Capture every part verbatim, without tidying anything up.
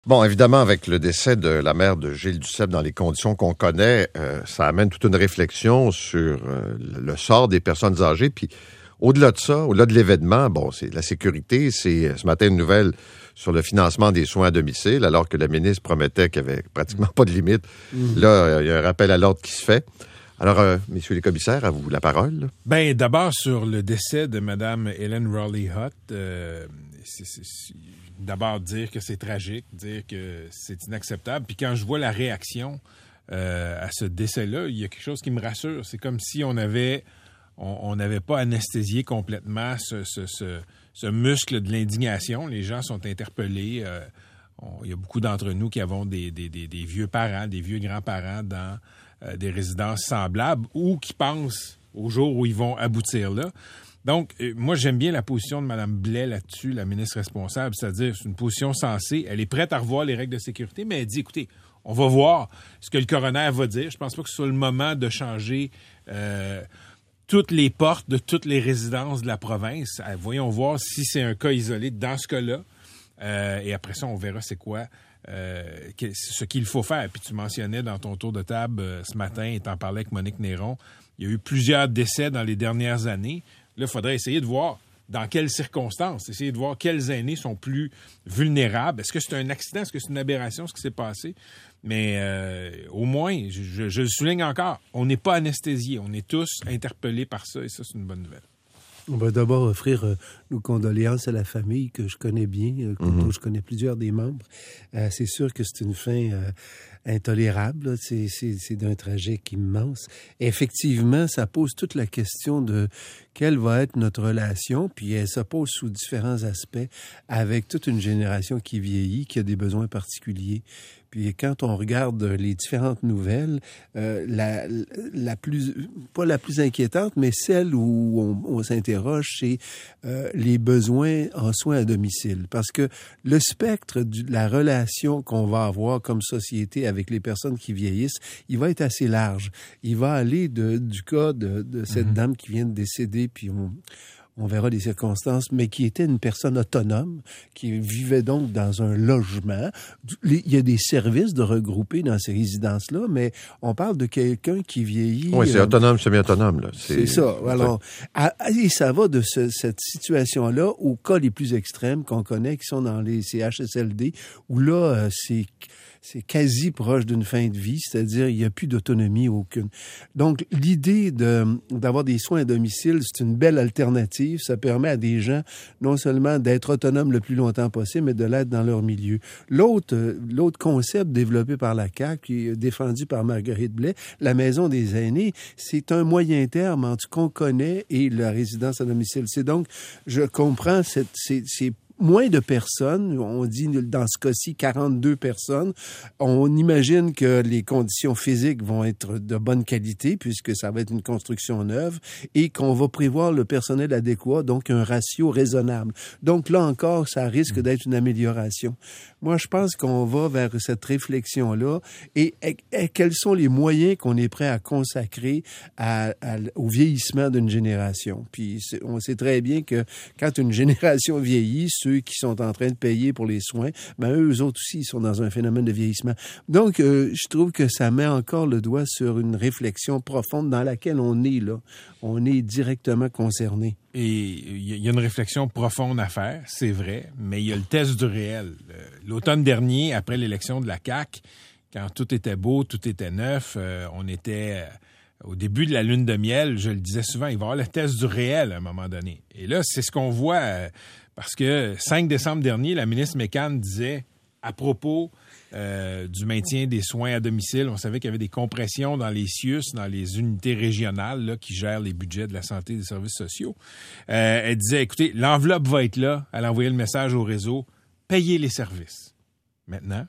Bon, évidemment, avec le décès de la mère de Gilles Duceppe dans les conditions qu'on connaît, euh, ça amène toute une réflexion sur euh, le sort des personnes âgées. Puis, au-delà de ça, au-delà de l'événement, bon, c'est la sécurité. C'est ce matin une nouvelle sur le financement des soins à domicile, alors que la ministre promettait qu'il n'y avait pratiquement pas de limite. Mmh. Là, il y a un rappel à l'ordre qui se fait. Alors, euh, messieurs les commissaires, à vous la parole. Bien, d'abord, sur le décès de Mme Helen Rowley-Hutt, euh, c'est, c'est, c'est, d'abord dire que c'est tragique, dire que c'est inacceptable. Puis quand je vois la réaction euh, à ce décès-là, il y a quelque chose qui me rassure. C'est comme si on avait, on n'avait pas anesthésié complètement ce, ce, ce, ce muscle de l'indignation. Les gens sont interpellés. Euh, on, il y a beaucoup d'entre nous qui avons des, des, des, des vieux parents, des vieux grands-parents dans euh, des résidences semblables ou qui pensent au jour où ils vont aboutir là. Donc, euh, moi, j'aime bien la position de Mme Blais là-dessus, la ministre responsable, c'est-à-dire c'est une position sensée. Elle est prête à revoir les règles de sécurité, mais elle dit, écoutez, on va voir ce que le coroner va dire. Je pense pas que ce soit le moment de changer euh, toutes les portes de toutes les résidences de la province. Euh, voyons voir si c'est un cas isolé dans ce cas-là. Euh, et après ça, on verra c'est quoi euh, ce qu'il faut faire. Puis tu mentionnais dans ton tour de table euh, ce matin, et t'en parlais avec Monique Néron, il y a eu plusieurs décès dans les dernières années. Là, il faudrait essayer de voir dans quelles circonstances, essayer de voir quels aînés sont plus vulnérables. Est-ce que c'est un accident? Est-ce que c'est une aberration, ce qui s'est passé? Mais euh, au moins, je, je, je le souligne encore, on n'est pas anesthésiés. On est tous interpellés par ça et ça, c'est une bonne nouvelle. On va d'abord offrir euh, nos condoléances à la famille que je connais bien, euh, mm-hmm. dont je connais plusieurs des membres. Euh, c'est sûr que c'est une fin euh, intolérable, là. C'est, c'est, c'est d'un tragique immense. Et effectivement, ça pose toute la question de quelle va être notre relation, puis elle se pose sous différents aspects avec toute une génération qui vieillit, qui a des besoins particuliers. Puis quand on regarde les différentes nouvelles, euh, la, la plus, pas la plus inquiétante, mais celle où on, on s'interroge, c'est euh, les besoins en soins à domicile. Parce que le spectre de la relation qu'on va avoir comme société avec les personnes qui vieillissent, il va être assez large. Il va aller de, du cas de, de cette mm-hmm. dame qui vient de décéder, puis on... on verra les circonstances, mais qui était une personne autonome, qui vivait donc dans un logement. Il y a des services de regroupés dans ces résidences-là, mais on parle de quelqu'un qui vieillit... Oui, c'est euh, autonome, semi-autonome, là. C'est, c'est ça. Alors, à, et ça va de ce, cette situation-là aux cas les plus extrêmes qu'on connaît, qui sont dans les C H S L D, où là, euh, c'est... c'est quasi proche d'une fin de vie, c'est-à-dire il n'y a plus d'autonomie aucune. Donc, l'idée de, d'avoir des soins à domicile, c'est une belle alternative. Ça permet à des gens non seulement d'être autonomes le plus longtemps possible, mais de l'être dans leur milieu. L'autre, l'autre concept développé par la C A Q, qui est défendu par Marguerite Blais, la maison des aînés, c'est un moyen terme entre ce qu'on connaît et la résidence à domicile. C'est donc, je comprends cette, ces, ces moins de personnes, on dit dans ce cas-ci quarante-deux personnes. On imagine que les conditions physiques vont être de bonne qualité puisque ça va être une construction neuve et qu'on va prévoir le personnel adéquat, donc un ratio raisonnable. Donc là encore, ça risque d'être une amélioration. Moi, je pense qu'on va vers cette réflexion-là et, et, et quels sont les moyens qu'on est prêt à consacrer à, à, au vieillissement d'une génération. Puis on sait très bien que quand une génération vieillit, ceux qui sont en train de payer pour les soins, ben eux autres aussi, ils sont dans un phénomène de vieillissement. Donc, euh, je trouve que ça met encore le doigt sur une réflexion profonde dans laquelle on est là. On est directement concerné. Et il y a une réflexion profonde à faire, c'est vrai, mais il y a le test du réel. L'automne dernier, après l'élection de la C A Q, quand tout était beau, tout était neuf, euh, on était... Au début de la lune de miel, je le disais souvent, il va y avoir le test du réel à un moment donné. Et là, c'est ce qu'on voit, euh, parce que cinq décembre dernier, la ministre Mécan disait, à propos euh, du maintien des soins à domicile, on savait qu'il y avait des compressions dans les C I U S, dans les unités régionales là, qui gèrent les budgets de la santé et des services sociaux. Euh, elle disait, écoutez, l'enveloppe va être là, elle a envoyé le message au réseau, payez les services. Maintenant,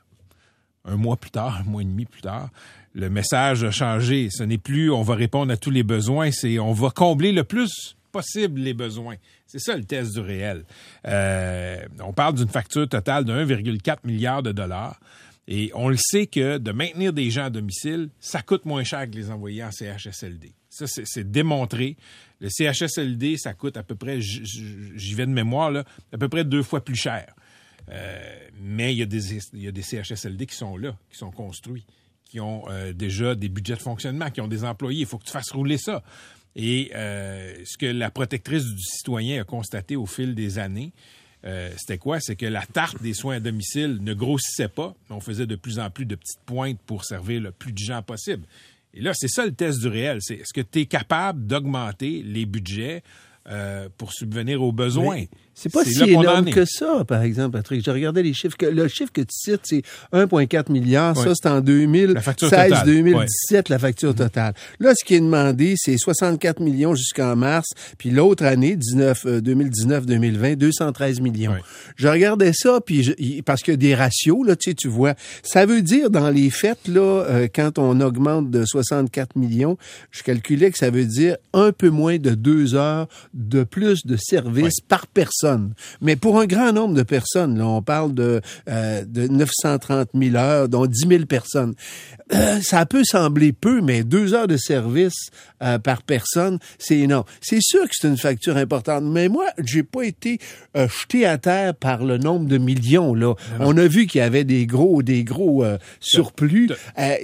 un mois plus tard, un mois et demi plus tard, le message a changé. Ce n'est plus on va répondre à tous les besoins, c'est on va combler le plus possible les besoins. C'est ça le test du réel. Euh, on parle d'une facture totale de un virgule quatre milliard de dollars. Et on le sait que de maintenir des gens à domicile, ça coûte moins cher que les envoyer en C H S L D. Ça, c'est, c'est démontré. Le C H S L D, ça coûte à peu près, j'y vais de mémoire, là, à peu près deux fois plus cher. Euh, mais il y a des il y a des C H S L D qui sont là, qui sont construits, qui ont euh, déjà des budgets de fonctionnement, qui ont des employés. Il faut que tu fasses rouler ça. Et euh, ce que la protectrice du citoyen a constaté au fil des années, euh, c'était quoi? C'est que la tarte des soins à domicile ne grossissait pas. On faisait de plus en plus de petites pointes pour servir le plus de gens possible. Et là, c'est ça le test du réel. C'est est-ce que tu es capable d'augmenter les budgets euh, pour subvenir aux besoins? Mais c'est pas c'est si là qu'on en énorme est. que ça, par exemple, Patrick. Je regardais les chiffres. Que, le chiffre que tu cites, c'est un virgule quatre milliard. Ouais. Ça, c'est en deux mille seize deux mille dix-sept, ouais. La facture totale. Là, ce qui est demandé, c'est soixante-quatre millions jusqu'en mars. Puis l'autre année, deux mille dix-neuf deux mille vingt, deux cent treize millions. Ouais. Je regardais ça, puis je, parce qu'il y a des ratios, là, tu sais, tu vois. Ça veut dire, dans les faits, là, euh, quand on augmente de soixante-quatre millions, je calculais que ça veut dire un peu moins de deux heures de plus de services ouais. par personne. Mais pour un grand nombre de personnes, là, on parle de, euh, de neuf cent trente mille heures, dont dix mille personnes. Euh, ça peut sembler peu, mais deux heures de service euh, par personne, c'est énorme. C'est sûr que c'est une facture importante, mais moi, j'ai pas été euh, jeté à terre par le nombre de millions. Là, on a vu qu'il y avait des gros, des gros euh, surplus. Euh,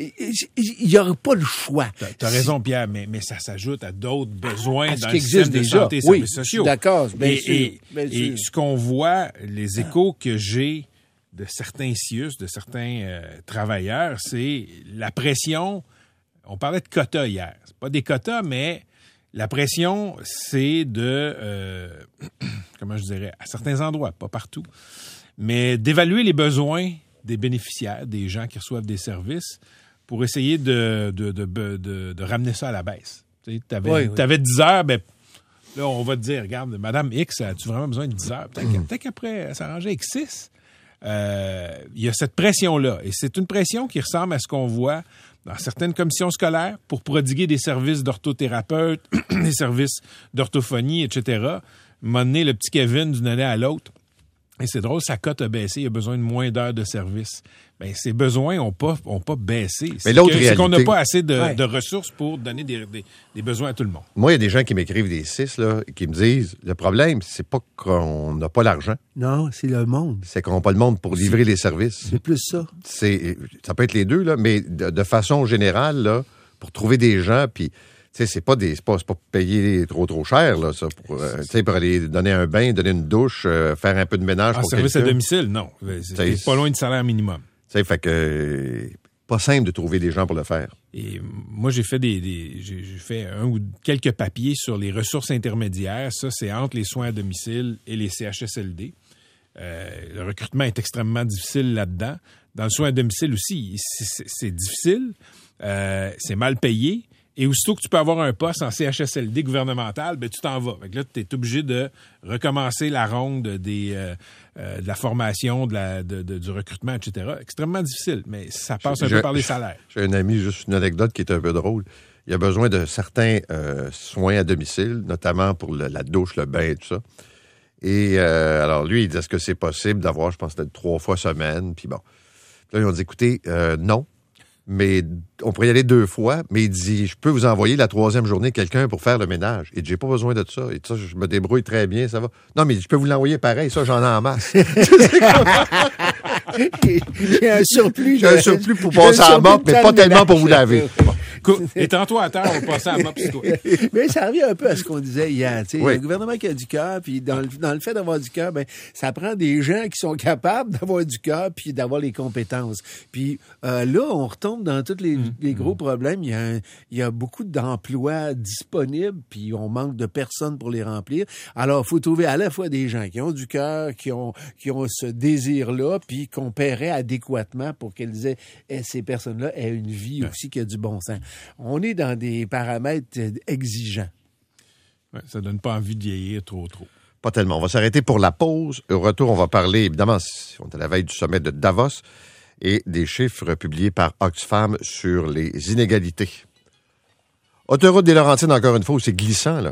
il y aura pas le choix. T'as, t'as raison, Pierre, mais, mais ça s'ajoute à d'autres besoins à dans le système de déjà. santé et oui, services sociaux. D'accord, bien et, sûr. Et, bien et sûr. ce qu'on voit, les échos que j'ai de certains C I U S, de certains euh, travailleurs, c'est la pression. On parlait de quotas hier. C'est pas des quotas, mais la pression, c'est de, euh, comment je dirais, à certains endroits, pas partout, mais d'évaluer les besoins des bénéficiaires, des gens qui reçoivent des services, pour essayer de, de, de, de, de, de ramener ça à la baisse. Tu avais oui, oui. dix heures, ben là, on va te dire, regarde, Madame X, as-tu vraiment besoin de dix heures? Peut-être, mmh. peut-être qu'après, s'arranger avec six. Euh, il y a cette pression-là. Et c'est une pression qui ressemble à ce qu'on voit dans certaines commissions scolaires pour prodiguer des services d'orthothérapeute, des services d'orthophonie, et cetera. À un moment donné, le petit Kevin, d'une année à l'autre, et c'est drôle, sa cote a baissé, il a besoin de moins d'heures de service. Bien, ses besoins n'ont pas, ont pas baissé. C'est, Mais l'autre que, réalité... c'est qu'on n'a pas assez de, ouais. de ressources pour donner des, des, des besoins à tout le monde. Moi, il y a des gens qui m'écrivent des six, là, qui me disent, le problème, c'est pas qu'on n'a pas l'argent. Non, c'est le monde. C'est qu'on n'a pas le monde pour livrer c'est, les services. C'est plus ça. C'est, ça peut être les deux, là, mais de, de façon générale, là, pour trouver des gens, puis... Tu sais, c'est pas des, c'est pas, c'est pas payer trop, trop cher, là, ça, pour, euh, tu sais, pour aller donner un bain, donner une douche, euh, faire un peu de ménage en pour service quelqu'un. À domicile, non. C'est, c'est pas loin du salaire minimum. Tu sais, fait que, euh, pas simple de trouver des gens pour le faire. Et moi, j'ai fait des, des j'ai, j'ai fait un ou quelques papiers sur les ressources intermédiaires. Ça, c'est entre les soins à domicile et les C H S L D. Euh, le recrutement est extrêmement difficile là-dedans. Dans le soin à domicile aussi, c'est, c'est, c'est difficile, euh, c'est mal payé. Et aussitôt que tu peux avoir un poste en C H S L D gouvernemental, ben tu t'en vas. Fait que là, tu es obligé de recommencer la ronde des, euh, euh, de la formation, de la, de, de, du recrutement, et cetera. Extrêmement difficile, mais ça passe un je, peu par les salaires. J'ai un ami, juste une anecdote qui est un peu drôle. Il a besoin de certains euh, soins à domicile, notamment pour le, la douche, le bain et tout ça. Et euh, alors, lui, il dit, est-ce que c'est possible d'avoir, je pense, peut-être trois fois semaine? Puis bon. Là, ils ont dit, écoutez, euh, non. Mais on pourrait y aller deux fois, mais il dit, je peux vous envoyer la troisième journée quelqu'un pour faire le ménage. Il dit, j'ai pas besoin de ça. Et ça, je me débrouille très bien, ça va. Non, mais je peux vous l'envoyer pareil, ça, j'en ai en masse. J'ai un surplus. J'ai un surplus pour passer à la mop, mais pas tellement pour vous laver. Bon. Étends-toi à terre, on va passer à la mop sur toi. Mais ça revient un peu à ce qu'on disait hier. Tu sais, oui. Le gouvernement qui a du cœur, puis dans le, dans le fait d'avoir du cœur, ben ça prend des gens qui sont capables d'avoir du cœur puis d'avoir les compétences. Puis euh, là, on retombe dans tous les, mmh. les gros problèmes. Il y a, un, il y a beaucoup d'emplois disponibles, puis on manque de personnes pour les remplir. Alors, il faut trouver à la fois des gens qui ont du cœur, qui ont, qui ont ce désir-là, puis qu'on paierait adéquatement pour qu'elles aient, ces personnes-là aient une vie ouais. aussi qui a du bon sens. On est dans des paramètres exigeants. Ouais, ça donne pas envie de vieillir trop, trop. Pas tellement. On va s'arrêter pour la pause. Au retour, on va parler, évidemment, on est à la veille du sommet de Davos et des chiffres publiés par Oxfam sur les inégalités. Autoroute des Laurentides, encore une fois, c'est glissant, là.